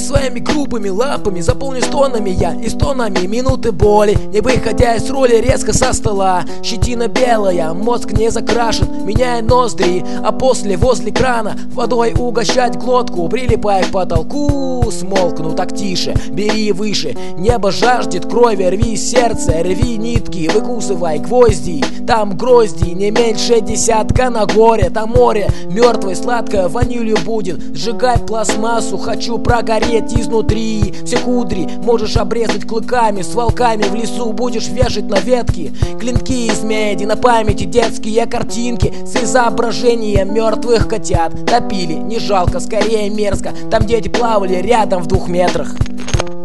своими грубыми лапами заполню стонами я и стонами минуты боли. Не выходя из роли резко со стола, щетина белая, мозг не закрашен, меняя ноздри, а после возле крана водой угощать глотку, прилипая к потолку. Смолкну так тише, бери выше, небо жаждет крови, рви сердце, рви нитки, выкусывай гвозди. Там грозди не меньше десятка на горе, там море мертвое, сладкое ванилью будет. Сжигай пластмассу, хочу прогореть изнутри. Все кудри можешь обрезать клыками, с волками в лесу будешь вешать на ветки. Клинки из меди, на памяти детские картинки с изображением мертвых котят. Топили, не жалко, скорее мерзко, там дети плавали рядом в 2 метрах.